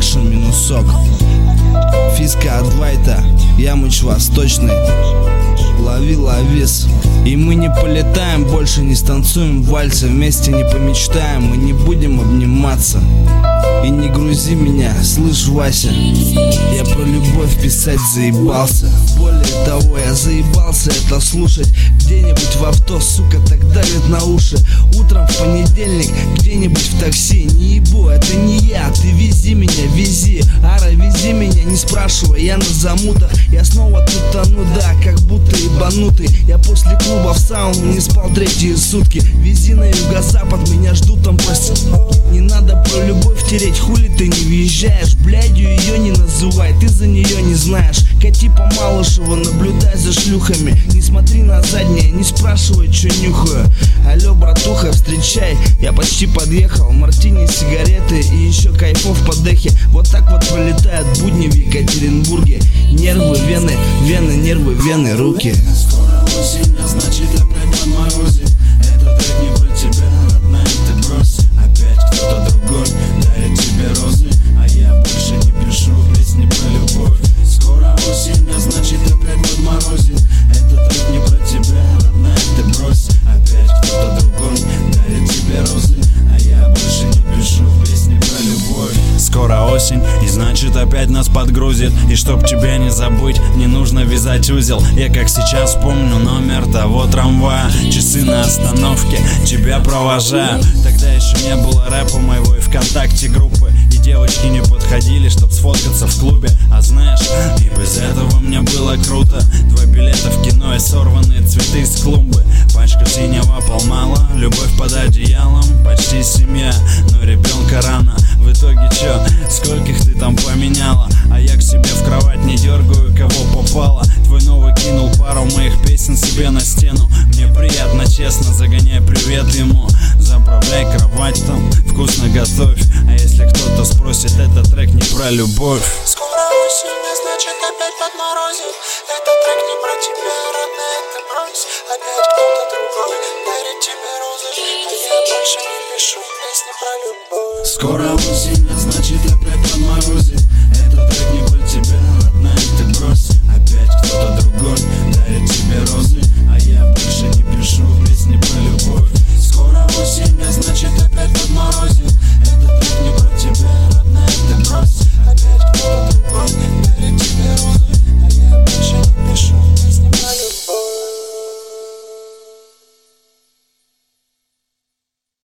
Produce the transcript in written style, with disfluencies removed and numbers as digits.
продакшн минусок. Фиска от Вайта, Ямыч Восточный. Лови ловис. И мы не полетаем, больше не станцуем вальсы. Вместе не помечтаем, мы не будем обниматься. И не грузи меня, слышь, Вася, я про любовь писать заебался. Более того, я заебался это слушать. Где-нибудь в авто, сука, так давит на уши. Утром в понедельник, где-нибудь в такси. Не ебу, это не я, ты вези меня, вези. Ара, вези меня, не спрашивай, я на замутах. Я снова тут тону, да, как будто ебанутый. Я после клуба в сауну не спал третьи сутки. Вези на юго-запад, меня ждут там прости. Не надо про любовь тереть, хули ты не въезжаешь. Блядью ее не называй, ты за нее не знаешь. Кати по Малышеву, наблюдай за шлюхами. Не смотри на заднее, не спрашивай, что нюхаю. Алло, братуха, встречай, я почти подъехал. Мартини, сигареты и еще кайфов по дехе. Вот так вот пролетают будни в Екатеринбурге. Нервы, вены, вены, нервы, вены, руки. Скоро осень, а значит опять подморозит. Этот трек не про тебя, родная, ты брось. Опять кто-то другой дарит тебе розы, а я больше не пишу песни про любовь. Скоро осень, а значит опять подморозит. Этот трек не про тебя, родная, ты брось. Опять кто-то другой дарит тебе розы, а я больше не пишу песни про любовь. Скоро осень, и значит опять нас подгрузит. И чтоб тебя не забыть, не нужно вязать узел. Я как сейчас помню номер того трамвая. Часы на остановке, тебя провожаю. Тогда еще не было рэпа моего и ВКонтакте группы. И девочки не подходили, чтоб сфоткаться в клубе. А знаешь, и без этого мне было круто. 2 билета в кино и сорванные цветы с клумбы. Пачка синего полмала, любовь под одеялом. Почти семья, но ребенка рано. В итоге чё, скольких ты там поменяла? А я к себе в кровать не дергаю, кого попало. Твой новый кинул пару моих песен себе на стену. Мне приятно, честно, загоняй привет ему. Заправляй кровать там, вкусно готовь. А если кто-то спросит, этот трек не про любовь. Скоро осень, а значит опять подморозит. Этот трек не про тебя, родная, ты брось. Опять кто-то другой дарит тебе розы, а я больше не пишу песни про любовь. Скоро осень,